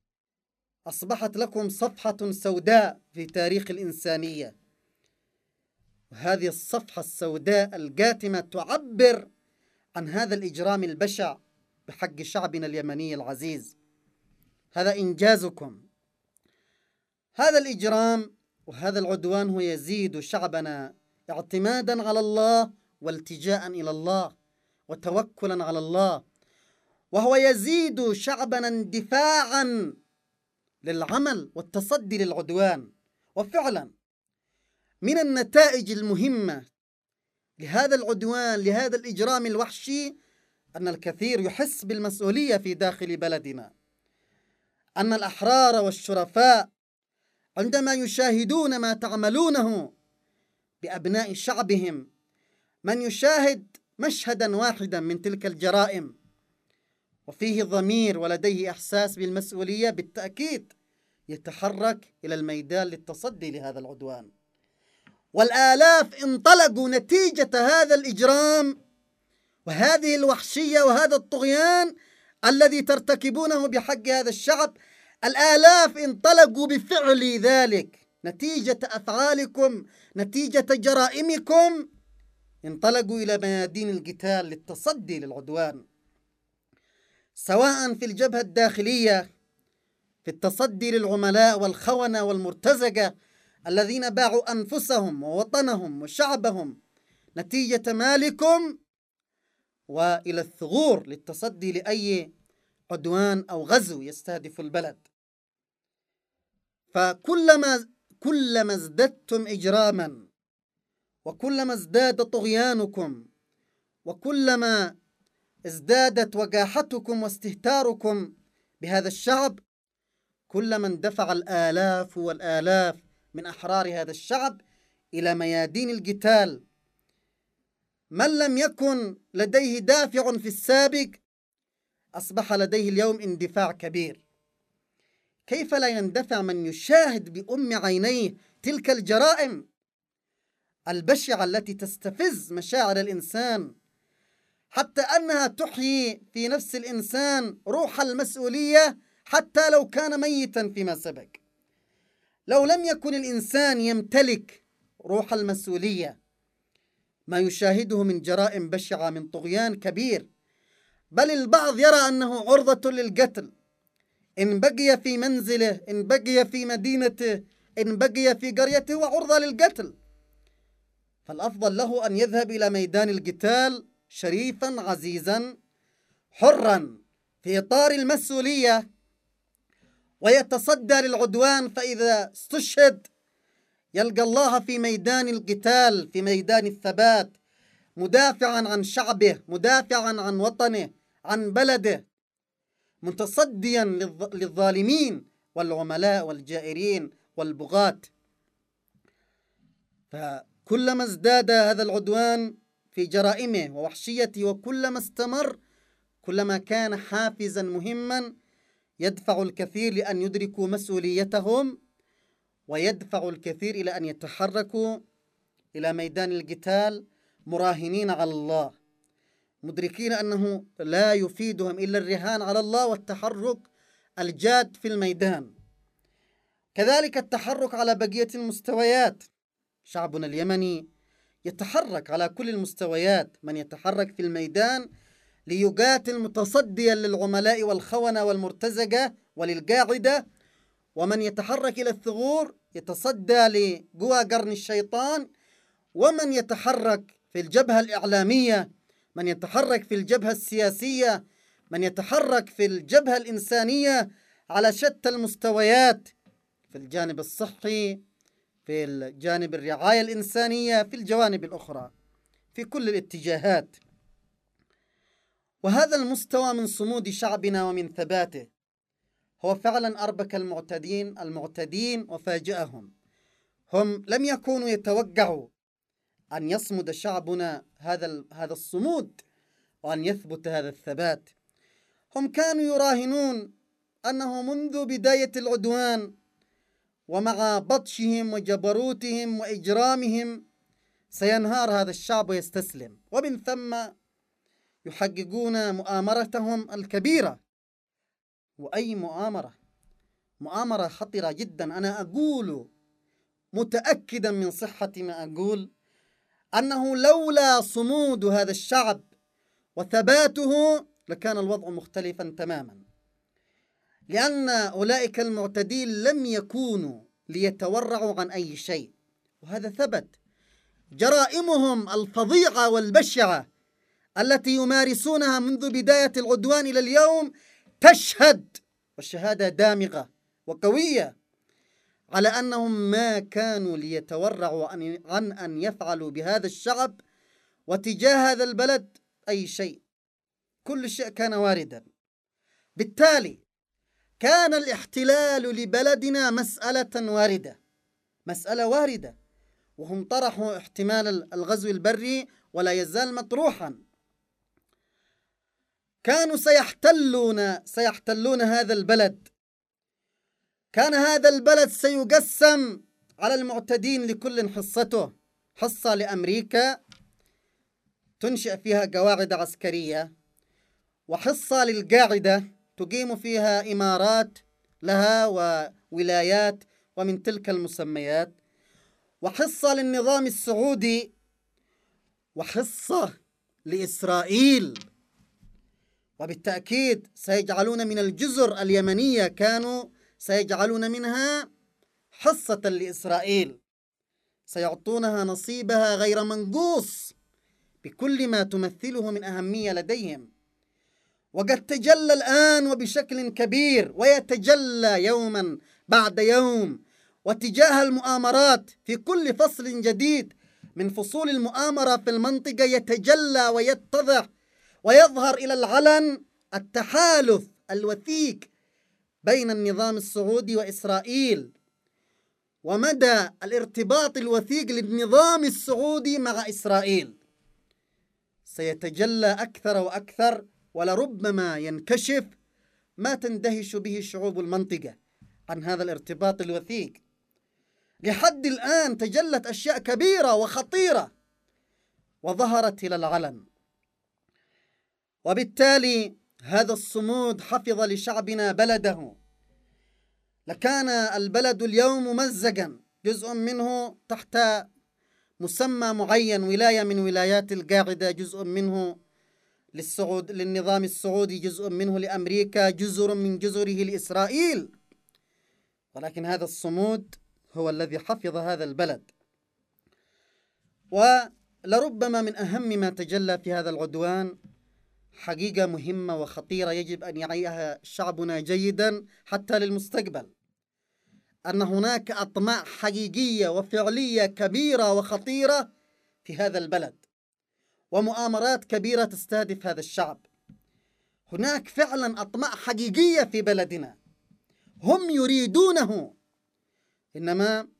أصبحت لكم صفحة سوداء في تاريخ الإنسانية، وهذه الصفحة السوداء القاتمة تعبر عن هذا الإجرام البشع بحق شعبنا اليمني العزيز. هذا إنجازكم. هذا الإجرام وهذا العدوان هو يزيد شعبنا اعتمادا على الله والتجاء إلى الله وتوكلا على الله، وهو يزيد شعبنا اندفاعا للعمل والتصدي للعدوان. وفعلا من النتائج المهمة لهذا العدوان، لهذا الإجرام الوحشي، أن الكثير يحس بالمسؤولية في داخل بلدنا، أن الأحرار والشرفاء عندما يشاهدون ما تعملونه بأبناء شعبهم، من يشاهد مشهدا واحدا من تلك الجرائم وفيه ضمير ولديه إحساس بالمسؤولية، بالتأكيد يتحرك إلى الميدان للتصدي لهذا العدوان. والآلاف انطلقوا نتيجة هذا الإجرام وهذه الوحشية وهذا الطغيان الذي ترتكبونه بحق هذا الشعب. الآلاف انطلقوا بفعل ذلك، نتيجة أفعالكم، نتيجة جرائمكم، انطلقوا إلى ميادين القتال للتصدي للعدوان، سواء في الجبهة الداخلية في التصدي للعملاء والخونة والمرتزقة الذين باعوا أنفسهم ووطنهم وشعبهم نتيجة مالكم، وإلى الثغور للتصدي لأي عدوان أو غزو يستهدف البلد. فكلما كلما ازددتم إجراما وكلما ازداد طغيانكم وكلما ازدادت وقاحتكم واستهتاركم بهذا الشعب، كلما اندفع الآلاف والآلاف من أحرار هذا الشعب إلى ميادين القتال. من لم يكن لديه دافع في السابق أصبح لديه اليوم اندفاع كبير. كيف لا يندفع من يشاهد بأم عينيه تلك الجرائم البشعة التي تستفز مشاعر الإنسان، حتى أنها تحيي في نفس الإنسان روح المسؤولية حتى لو كان ميتا فيما سبق. لو لم يكن الإنسان يمتلك روح المسؤولية، ما يشاهده من جرائم بشعة من طغيان كبير، بل البعض يرى أنه عرضة للقتل إن بقي في منزله، إن بقي في مدينته، إن بقي في قريته، وعرضة للقتل. فالأفضل له أن يذهب إلى ميدان القتال شريفا عزيزا حرا في إطار المسؤولية ويتصدى للعدوان، فإذا استشهد يلقى الله في ميدان القتال، في ميدان الثبات، مدافعا عن شعبه، مدافعا عن وطنه، عن بلده، متصديا للظالمين والعملاء والجائرين والبغاة. كلما ازداد هذا العدوان في جرائمه ووحشيته وكلما استمر كلما كان حافزا مهما يدفع الكثير لأن يدركوا مسؤوليتهم ويدفع الكثير إلى أن يتحركوا إلى ميدان القتال مراهنين على الله، مدركين أنه لا يفيدهم إلا الرهان على الله والتحرك الجاد في الميدان. كذلك التحرك على بقية المستويات، شعبنا اليمني يتحرك على كل المستويات، من يتحرك في الميدان ليقاتل متصديا للعملاء والخونة والمرتزقة وللقاعدة، ومن يتحرك إلى الثغور يتصدى لقوى قرن الشيطان، ومن يتحرك في الجبهة الإعلامية، من يتحرك في الجبهة السياسية، من يتحرك في الجبهة الإنسانية على شتى المستويات، في الجانب الصحي، في الجانب الرعاية الإنسانية، في الجوانب الأخرى، في كل الاتجاهات. وهذا المستوى من صمود شعبنا ومن ثباته هو فعلا أربك المعتدين المعتدين وفاجأهم. هم لم يكونوا يتوقعوا أن يصمد شعبنا هذا هذا الصمود وأن يثبت هذا الثبات. هم كانوا يراهنون أنه منذ بداية العدوان ومع بطشهم وجبروتهم وإجرامهم سينهار هذا الشعب ويستسلم، ومن ثم يحققون مؤامرتهم الكبيرة. وأي مؤامرة؟ مؤامرة خطرة جدا. أنا أقول متأكدا من صحة ما أقول أنه لولا صمود هذا الشعب وثباته لكان الوضع مختلفا تماما، لأن أولئك المعتدين لم يكونوا ليتورعوا عن أي شيء، وهذا ثبت. جرائمهم الفظيعة والبشعة التي يمارسونها منذ بداية العدوان إلى اليوم تشهد، والشهادة دامغة وقوية، على أنهم ما كانوا ليتورعوا عن أن يفعلوا بهذا الشعب وتجاه هذا البلد أي شيء. كل شيء كان واردا. بالتالي كان الاحتلال لبلدنا مسألة واردة، مسألة واردة، وهم طرحوا احتمال الغزو البري ولا يزال مطروحا. كانوا سيحتلون سيحتلون هذا البلد. كان هذا البلد سيقسم على المعتدين لكل حصته، حصة لأمريكا تنشئ فيها قواعد عسكرية، وحصة للقاعدة تقيم فيها إمارات لها وولايات ومن تلك المسميات، وحصة للنظام السعودي، وحصة لإسرائيل. وبالتأكيد سيجعلون من الجزر اليمنية كانوا سيجعلون منها حصة لإسرائيل، سيعطونها نصيبها غير منقوص بكل ما تمثله من أهمية لديهم. وقد تجلى الآن وبشكل كبير ويتجلى يوما بعد يوم، وتجاه المؤامرات في كل فصل جديد من فصول المؤامرة في المنطقة يتجلى ويتضح ويظهر إلى العلن التحالف الوثيق بين النظام السعودي وإسرائيل، ومدى الارتباط الوثيق للنظام السعودي مع إسرائيل سيتجلى أكثر وأكثر، ولربما ينكشف ما تندهش به شعوب المنطقة عن هذا الارتباط الوثيق. لحد الآن تجلت أشياء كبيرة وخطيرة وظهرت إلى العلن، وبالتالي هذا الصمود حفظ لشعبنا بلده. لكان البلد اليوم ممزقا، جزء منه تحت مسمى معين، ولاية من ولايات القاعدة، جزء منه للسعود للنظام السعودي، جزء منه لأمريكا، جزر من جزره لإسرائيل. ولكن هذا الصمود هو الذي حفظ هذا البلد. ولربما من أهم ما تجلى في هذا العدوان حقيقة مهمة وخطيرة يجب أن يعيها شعبنا جيدا حتى للمستقبل، أن هناك أطماع حقيقية وفعلية كبيرة وخطيرة في هذا البلد، ومؤامرات كبيرة تستهدف هذا الشعب. هناك فعلا أطماع حقيقية في بلدنا هم يريدونه، إنما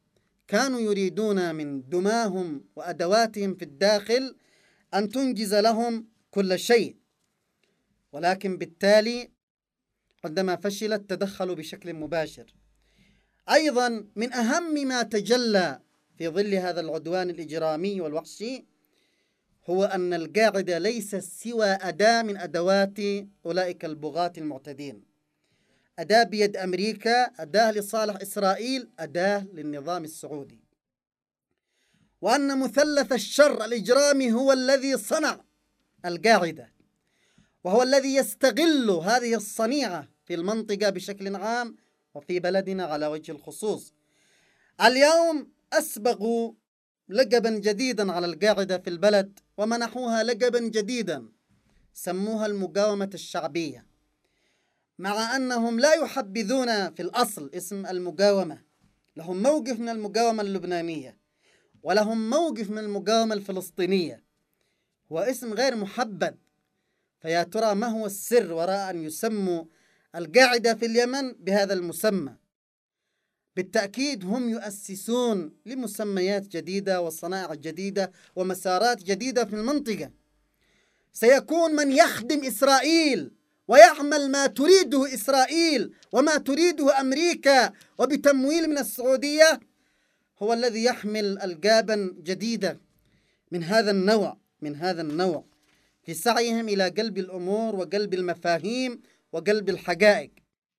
كانوا يريدون من دماهم وأدواتهم في الداخل أن تنجز لهم كل شيء، ولكن بالتالي عندما فشلت تدخلوا بشكل مباشر. أيضا من أهم ما تجلى في ظل هذا العدوان الإجرامي والوحشي هو أن القاعدة ليست سوى أداة من أدوات أولئك البغاة المعتدين، أداة بيد أمريكا، أداة لصالح إسرائيل، أداة للنظام السعودي، وأن مثلث الشر الإجرامي هو الذي صنع القاعدة، وهو الذي يستغل هذه الصنيعة في المنطقة بشكل عام وفي بلدنا على وجه الخصوص. اليوم أسبغوا لقبا جديدا على القاعدة في البلد، ومنحوها لقبا جديدا سموها المقاومة الشعبية، مع أنهم لا يحبذون في الأصل اسم المقاومة. لهم موقف من المقاومة اللبنانية ولهم موقف من المقاومة الفلسطينية، هو اسم غير محبذ. فيا ترى ما هو السر وراء أن يسموا القاعدة في اليمن بهذا المسمى؟ بالتأكيد هم يؤسسون لمسميات جديدة وصنائع جديدة ومسارات جديدة في المنطقة. سيكون من يخدم إسرائيل ويعمل ما تريده إسرائيل وما تريده أمريكا وبتمويل من السعودية هو الذي يحمل ألقابا جديدة من هذا النوع من هذا النوع في سعيهم إلى قلب الأمور وقلب المفاهيم وقلب الحقائق.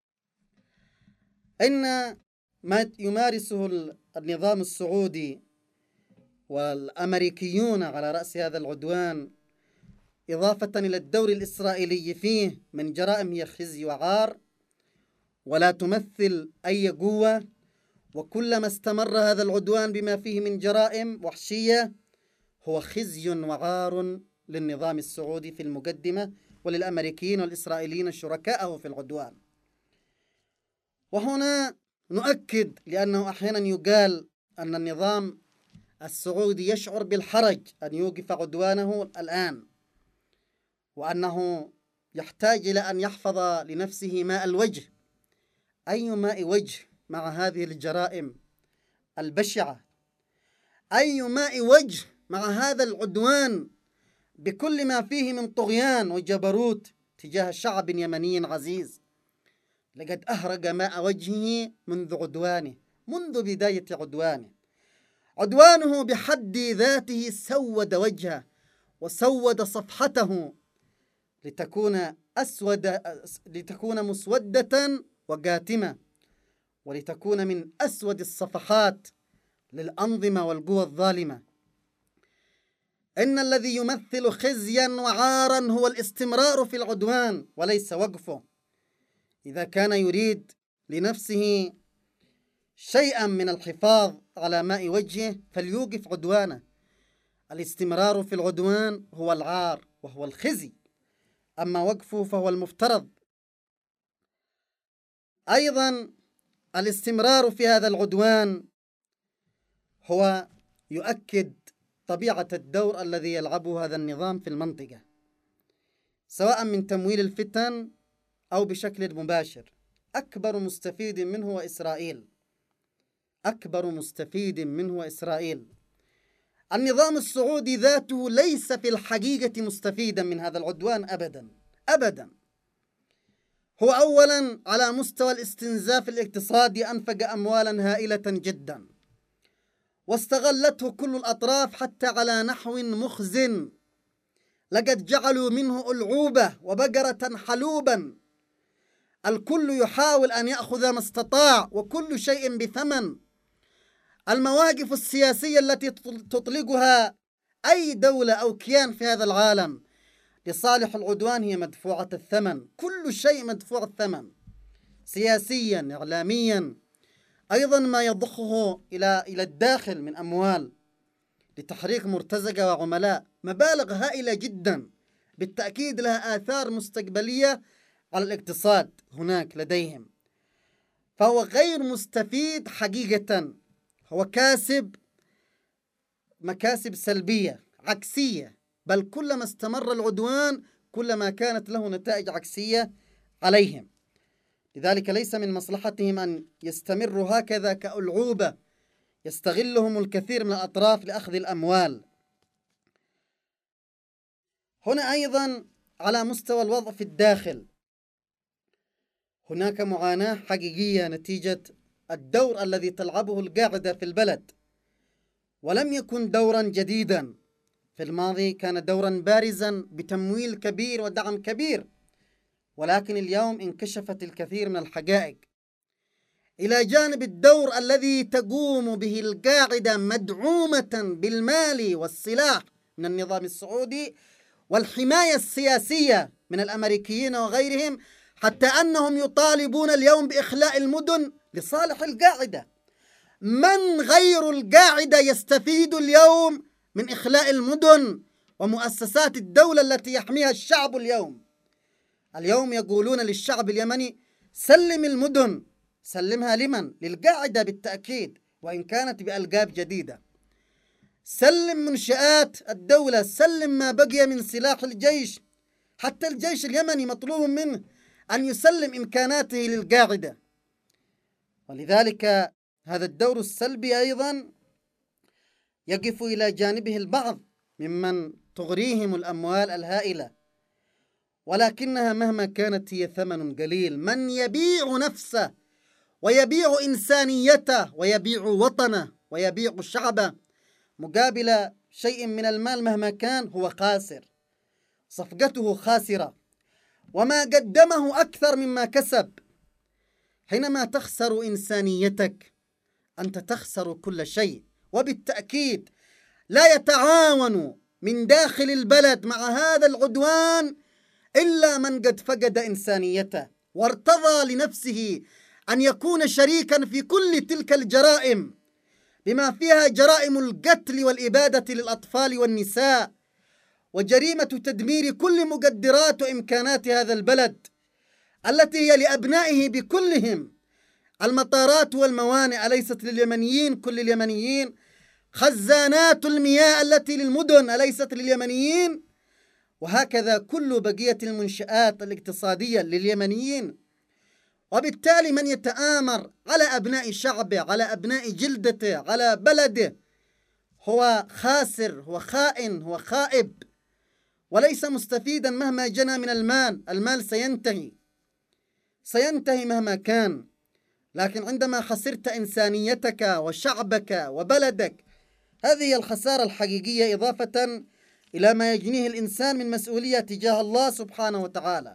إن ما يمارسه النظام السعودي والأمريكيون على رأس هذا العدوان، إضافة إلى الدور الإسرائيلي فيه من جرائم، هي خزي وعار ولا تمثل أي قوة. وكلما استمر هذا العدوان بما فيه من جرائم وحشية هو خزي وعار للنظام السعودي في المقدمة، وللأمريكيين والإسرائيليين شركائه في العدوان. وهنا نؤكد، لأنه أحيانا يقال أن النظام السعودي يشعر بالحرج أن يوقف عدوانه الآن، وأنه يحتاج إلى أن يحفظ لنفسه ماء الوجه. أي ماء وجه مع هذه الجرائم البشعة؟ أي ماء وجه مع هذا العدوان بكل ما فيه من طغيان وجبروت تجاه شعب يمني عزيز؟ لقد أهرق ماء وجهه منذ عدوانه، منذ بداية عدوانه. عدوانه بحد ذاته سود وجهه وسود صفحته لتكون أسود لتكون مسودة وقاتمة، ولتكون من أسود الصفحات للأنظمة والقوى الظالمة. إن الذي يمثل خزيا وعارا هو الاستمرار في العدوان وليس وقفه. إذا كان يريد لنفسه شيئا من الحفاظ على ماء وجهه فليوقف عدوانه. الاستمرار في العدوان هو العار وهو الخزي، أما وقفه فهو المفترض. أيضا الاستمرار في هذا العدوان هو يؤكد طبيعة الدور الذي يلعبه هذا النظام في المنطقة، سواء من تمويل الفتن أو بشكل مباشر. أكبر مستفيد منه هو إسرائيل، أكبر مستفيد منه هو إسرائيل. النظام السعودي ذاته ليس في الحقيقة مستفيدا من هذا العدوان أبدا أبدا. هو أولا على مستوى الاستنزاف الاقتصادي أنفق أموالا هائلة جدا واستغلته كل الأطراف حتى على نحو مخزن. لقد جعلوا منه ألعوبة وبقرة حلوبا، الكل يحاول أن يأخذ ما استطاع وكل شيء بثمن. المواقف السياسية التي تطلقها أي دولة أو كيان في هذا العالم لصالح العدوان هي مدفوعة الثمن، كل شيء مدفوع الثمن، سياسيا إعلاميا. أيضا ما يضخه إلى إلى الداخل من أموال لتحريك مرتزقة وعملاء، مبالغ هائلة جدا بالتأكيد لها آثار مستقبلية على الاقتصاد هناك لديهم. فهو غير مستفيد حقيقة، هو كاسب مكاسب سلبية عكسية، بل كلما استمر العدوان كلما كانت له نتائج عكسية عليهم. لذلك ليس من مصلحتهم أن يستمروا هكذا كألعوبة يستغلهم الكثير من الأطراف لأخذ الأموال. هنا أيضا على مستوى الوضع في الداخل هناك معاناة حقيقية نتيجة الدور الذي تلعبه القاعدة في البلد، ولم يكن دورا جديدا. في الماضي كان دورا بارزا بتمويل كبير ودعم كبير، ولكن اليوم انكشفت الكثير من الحقائق. إلى جانب الدور الذي تقوم به القاعدة مدعومة بالمال والسلاح من النظام السعودي والحماية السياسية من الأمريكيين وغيرهم، حتى أنهم يطالبون اليوم بإخلاء المدن لصالح القاعدة. من غير القاعدة يستفيد اليوم من إخلاء المدن ومؤسسات الدولة التي يحميها الشعب اليوم؟ اليوم يقولون للشعب اليمني سلم المدن. سلمها لمن؟ للقاعدة بالتأكيد، وإن كانت بألقاب جديدة. سلم منشآت الدولة، سلم ما بقي من سلاح الجيش. حتى الجيش اليمني مطلوب منه أن يسلم إمكاناته للقاعدة. ولذلك هذا الدور السلبي أيضا يقف إلى جانبه البعض ممن تغريهم الأموال الهائلة، ولكنها مهما كانت هي ثمن قليل. من يبيع نفسه ويبيع إنسانيته ويبيع وطنه ويبيع شعبه مقابل شيء من المال مهما كان هو خاسر، صفقته خاسرة، وما قدمه أكثر مما كسب. حينما تخسر إنسانيتك أنت تخسر كل شيء. وبالتأكيد لا يتعاون من داخل البلد مع هذا العدوان إلا من قد فقد إنسانيته وارتضى لنفسه أن يكون شريكا في كل تلك الجرائم، بما فيها جرائم القتل والإبادة للأطفال والنساء، وجريمة تدمير كل مقدرات وإمكانات هذا البلد التي هي لأبنائه بكلهم. المطارات والموانئ أليست لليمنيين كل اليمنيين؟ خزانات المياه التي للمدن أليست لليمنيين؟ وهكذا كل بقية المنشآت الاقتصادية لليمنيين. وبالتالي من يتآمر على أبناء شعبه، على أبناء جلدته، على بلده، هو خاسر، هو خائن، هو خائب، وليس مستفيدا مهما جنى من المال. المال سينتهي سينتهي مهما كان، لكن عندما خسرت إنسانيتك وشعبك وبلدك، هذه هي الخسارة الحقيقية، إضافة إلى ما يجنيه الإنسان من مسؤولية تجاه الله سبحانه وتعالى.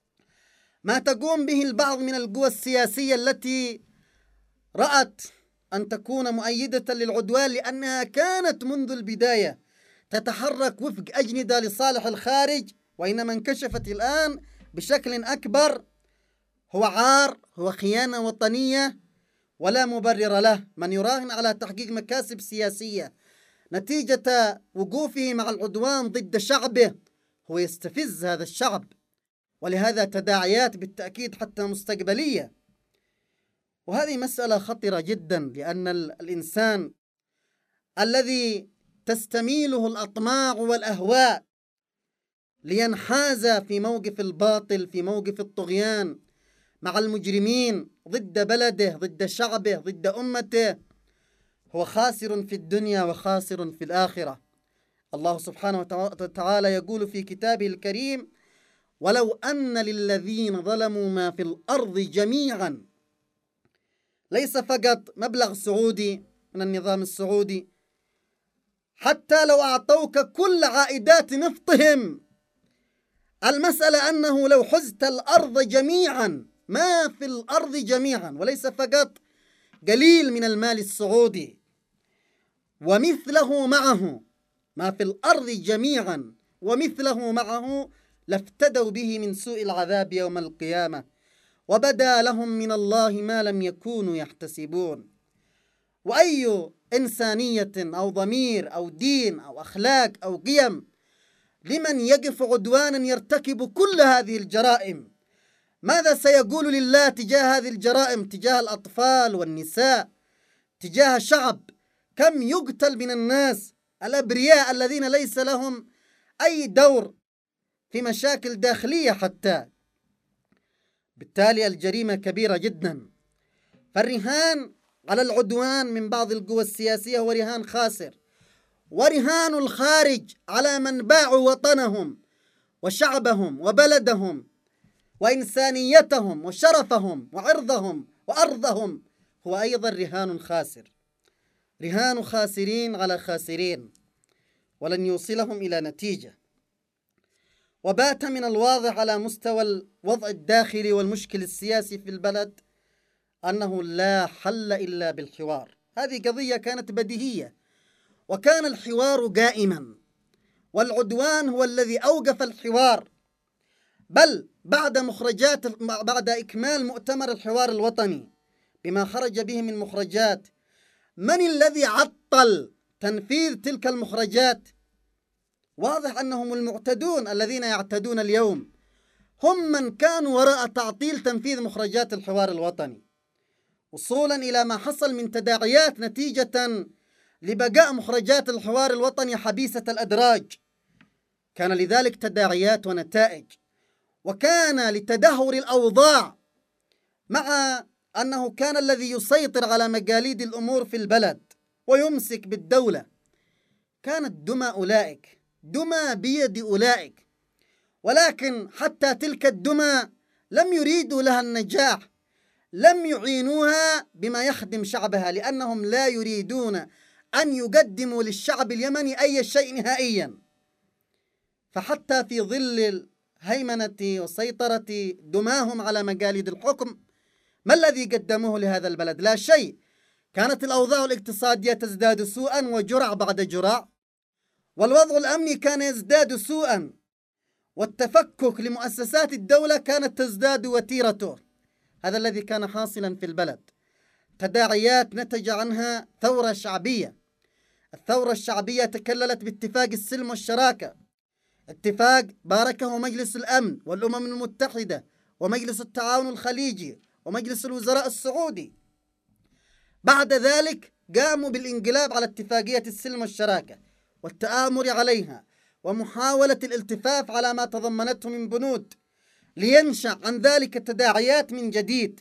ما تقوم به البعض من القوى السياسية التي رأت أن تكون مؤيدة للعدوان لأنها كانت منذ البداية تتحرك وفق أجندة لصالح الخارج، وإنما انكشفت الآن بشكل أكبر، هو عار، هو خيانة وطنية ولا مبرر له. من يراهن على تحقيق مكاسب سياسية نتيجة وقوفه مع العدوان ضد شعبه هو يستفز هذا الشعب، ولهذا تداعيات بالتأكيد حتى مستقبلية. وهذه مسألة خطرة جدا، لأن الإنسان الذي تستميله الأطماع والأهواء لينحاز في موقف الباطل، في موقف الطغيان مع المجرمين ضد بلده، ضد شعبه، ضد أمته، هو خاسر في الدنيا وخاسر في الآخرة. الله سبحانه وتعالى يقول في كتابه الكريم: ولو أن للذين ظلموا ما في الأرض جميعا، ليس فقط مبلغ سعودي من النظام السعودي، حتى لو أعطوك كل عائدات نفطهم، المسألة أنه لو حزت الأرض جميعا، ما في الأرض جميعا، وليس فقط قليل من المال السعودي، ومثله معه، ما في الأرض جميعا ومثله معه، لافتدوا به من سوء العذاب يوم القيامة وبدا لهم من الله ما لم يكونوا يحتسبون. وأي إنسانية أو ضمير أو دين أو أخلاق أو قيم لمن يقف عدوانا يرتكب كل هذه الجرائم؟ ماذا سيقول لله تجاه هذه الجرائم، تجاه الأطفال والنساء، تجاه شعب كم يقتل من الناس الأبرياء الذين ليس لهم أي دور في مشاكل داخلية حتى. بالتالي الجريمة كبيرة جدا. فالرهان على العدوان من بعض القوى السياسية هو رهان خاسر، ورهان الخارج على من باعوا وطنهم وشعبهم وبلدهم وإنسانيتهم وشرفهم وعرضهم وأرضهم هو أيضا رهان خاسر، رهان خاسرين على خاسرين، ولن يوصلهم إلى نتيجة. وبات من الواضح على مستوى الوضع الداخلي والمشكل السياسي في البلد أنه لا حل إلا بالحوار. هذه قضية كانت بديهية، وكان الحوار قائما، والعدوان هو الذي أوقف الحوار. بل بعد مخرجات بعد إكمال مؤتمر الحوار الوطني بما خرج به من مخرجات، من الذي عطل تنفيذ تلك المخرجات؟ واضح أنهم المعتدون الذين يعتدون اليوم هم من كانوا وراء تعطيل تنفيذ مخرجات الحوار الوطني، وصولا إلى ما حصل من تداعيات نتيجة لبقاء مخرجات الحوار الوطني حبيسة الأدراج. كان لذلك تداعيات ونتائج، وكان لتدهور الأوضاع، مع أنه كان الذي يسيطر على مقاليد الأمور في البلد ويمسك بالدولة كانت دمى أولئك، دمى بيد أولئك. ولكن حتى تلك الدمى لم يريدوا لها النجاح، لم يعينوها بما يخدم شعبها، لأنهم لا يريدون أن يقدموا للشعب اليمني أي شيء نهائيا. فحتى في ظل الهيمنة وسيطرة دماهم على مقاليد الحكم، ما الذي قدموه لهذا البلد؟ لا شيء. كانت الأوضاع الاقتصادية تزداد سوءا وجرع بعد جرع، والوضع الأمني كان يزداد سوءا، والتفكك لمؤسسات الدولة كانت تزداد وتيرته. هذا الذي كان حاصلا في البلد. تداعيات نتج عنها ثورة شعبية. الثورة الشعبية تكللت باتفاق السلم والشراكة، اتفاق باركه مجلس الأمن والأمم المتحدة ومجلس التعاون الخليجي ومجلس الوزراء السعودي. بعد ذلك قاموا بالانقلاب على اتفاقية السلم والشراكة والتآمر عليها ومحاولة الالتفاف على ما تضمنته من بنود، لينشأ عن ذلك تداعيات من جديد،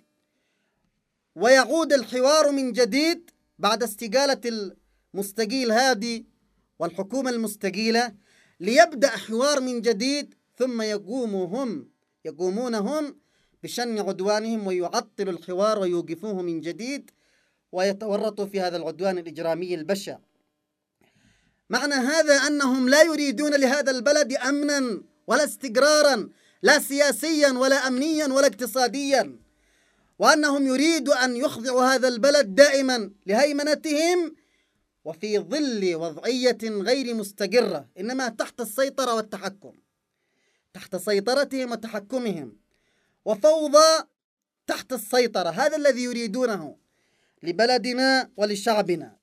ويعود الحوار من جديد بعد استقالة المستقيل هادي والحكومة المستقيلة، ليبدأ حوار من جديد، ثم يقوموا هم يقومون هم بشن عدوانهم ويعطلوا الحوار ويوقفوه من جديد ويتورطوا في هذا العدوان الإجرامي البشع. معنى هذا أنهم لا يريدون لهذا البلد أمنا ولا استقرارا، لا سياسيا ولا أمنيا ولا اقتصاديا، وأنهم يريدوا أن يخضعوا هذا البلد دائما لهيمنتهم وفي ظل وضعية غير مستقرة، إنما تحت السيطرة والتحكم، تحت سيطرتهم وتحكمهم، وفوضى تحت السيطرة. هذا الذي يريدونه لبلدنا ولشعبنا.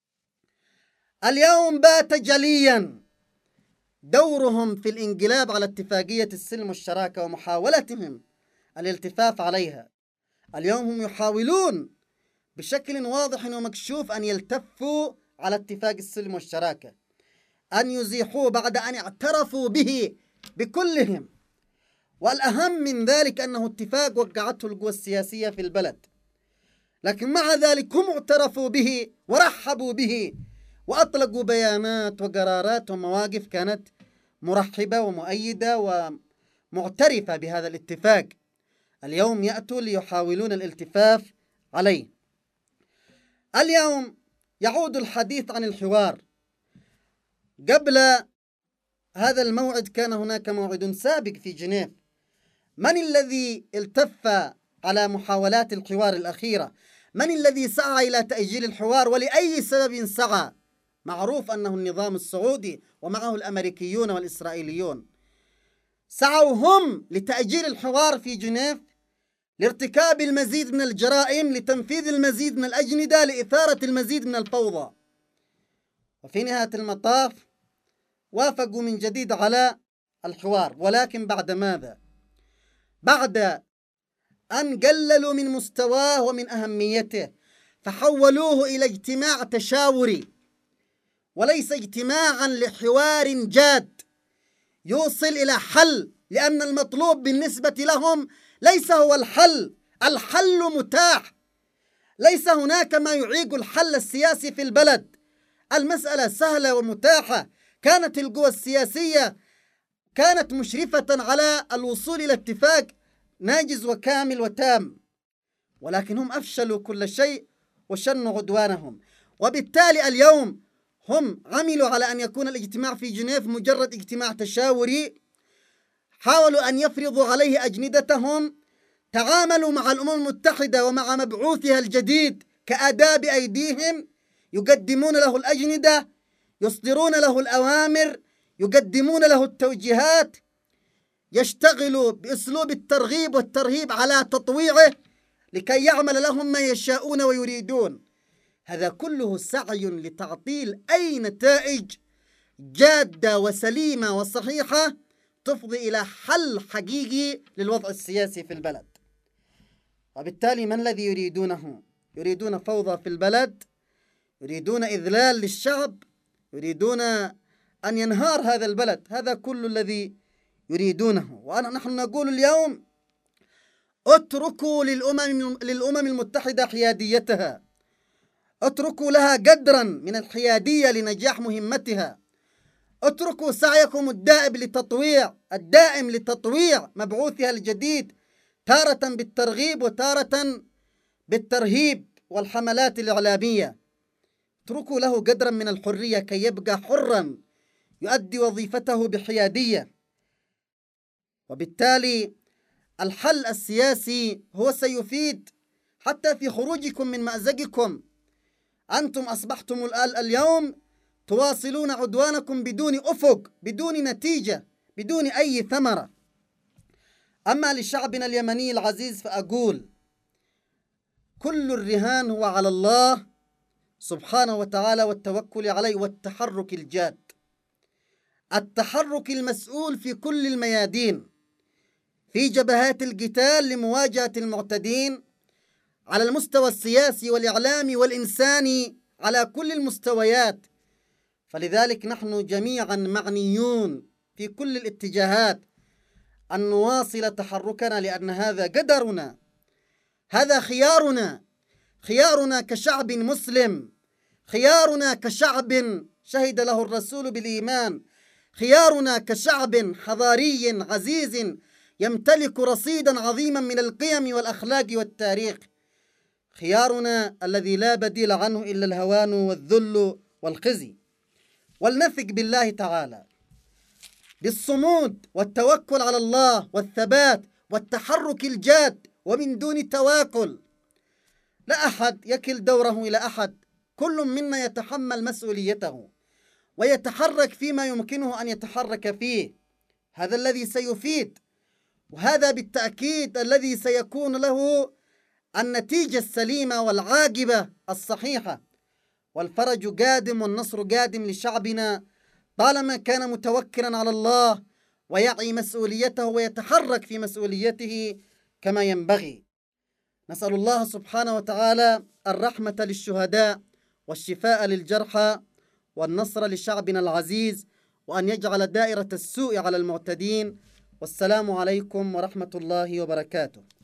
اليوم بات جليا دورهم في الانقلاب على اتفاقية السلم والشراكة ومحاولتهم الالتفاف عليها. اليوم هم يحاولون بشكل واضح ومكشوف أن يلتفوا على اتفاق السلم والشراكة، أن يزيحوه بعد أن اعترفوا به بكلهم. والأهم من ذلك أنه اتفاق وقعته القوى السياسية في البلد، لكن مع ذلك هم اعترفوا به ورحبوا به وأطلقوا بيانات وقرارات ومواقف كانت مرحبة ومؤيدة ومعترفة بهذا الاتفاق. اليوم يأتوا ليحاولون الالتفاف عليه. اليوم يعود الحديث عن الحوار. قبل هذا الموعد كان هناك موعد سابق في جنيف. من الذي التف على محاولات الحوار الأخيرة؟ من الذي سعى إلى تأجيل الحوار ولأي سبب سعى؟ معروف أنه النظام السعودي ومعه الأمريكيون والإسرائيليون. سعوا هم لتأجيل الحوار في جنيف لارتكاب المزيد من الجرائم، لتنفيذ المزيد من الأجندة، لإثارة المزيد من الفوضى. وفي نهاية المطاف وافقوا من جديد على الحوار، ولكن بعد ماذا؟ بعد أن قللوا من مستواه ومن أهميته، فحولوه إلى اجتماع تشاوري وليس اجتماعا لحوار جاد يوصل إلى حل، لأن المطلوب بالنسبة لهم ليس هو الحل. الحل متاح، ليس هناك ما يعيق الحل السياسي في البلد. المسألة سهلة ومتاحة. كانت القوى السياسية كانت مشرفة على الوصول إلى اتفاق ناجز وكامل وتام، ولكن هم أفشلوا كل شيء وشنوا عدوانهم. وبالتالي اليوم هم عملوا على أن يكون الاجتماع في جنيف مجرد اجتماع تشاوري، حاولوا أن يفرضوا عليه أجندتهم، تعاملوا مع الأمم المتحدة ومع مبعوثها الجديد كأداة بأيديهم، يقدمون له الأجندة، يصدرون له الأوامر، يقدمون له التوجيهات، يشتغلوا بأسلوب الترغيب والترهيب على تطويعه لكي يعمل لهم ما يشاءون ويريدون. هذا كله سعي لتعطيل أي نتائج جادة وسليمة وصحيحة تفضي إلى حل حقيقي للوضع السياسي في البلد. وبالتالي ما الذي يريدونه؟ يريدون فوضى في البلد، يريدون إذلال للشعب، يريدون أن ينهار هذا البلد. هذا كل الذي يريدونه. ونحن نقول اليوم اتركوا للأمم, للأمم المتحدة حياديتها، اتركوا لها قدرا من الحيادية لنجاح مهمتها، اتركوا سعيكم الدائم لتطويع الدائم لتطويع مبعوثها الجديد، تارة بالترغيب وتارة بالترهيب والحملات الإعلامية. اتركوا له قدرا من الحرية كي يبقى حرا يؤدي وظيفته بحيادية. وبالتالي الحل السياسي هو سيفيد حتى في خروجكم من مأزقكم. أنتم أصبحتم اليوم تواصلون عدوانكم بدون أفق، بدون نتيجة، بدون أي ثمرة. أما لشعبنا اليمني العزيز فأقول كل الرهان هو على الله سبحانه وتعالى والتوكل عليه والتحرك الجاد، التحرك المسؤول في كل الميادين، في جبهات القتال لمواجهة المعتدين على المستوى السياسي والإعلامي والإنساني على كل المستويات. فلذلك نحن جميعا معنيون في كل الاتجاهات أن نواصل تحركنا، لأن هذا قدرنا، هذا خيارنا، خيارنا كشعب مسلم، خيارنا كشعب شهد له الرسول بالإيمان، خيارنا كشعب حضاري عزيز يمتلك رصيدا عظيما من القيم والأخلاق والتاريخ، خيارنا الذي لا بديل عنه إلا الهوان والذل والخزي. ولنثق بالله تعالى بالصمود والتوكل على الله والثبات والتحرك الجاد ومن دون تواكل. لا أحد يكل دوره إلى أحد، كل منا يتحمل مسؤوليته ويتحرك فيما يمكنه أن يتحرك فيه. هذا الذي سيفيد، وهذا بالتأكيد الذي سيكون له النتيجة السليمة والعاقبة الصحيحة. والفرج قادم والنصر قادم لشعبنا طالما كان متوكلا على الله ويعي مسؤوليته ويتحرك في مسؤوليته كما ينبغي. نسأل الله سبحانه وتعالى الرحمة للشهداء والشفاء للجرحى والنصر لشعبنا العزيز، وأن يجعل دائرة السوء على المعتدين. والسلام عليكم ورحمة الله وبركاته.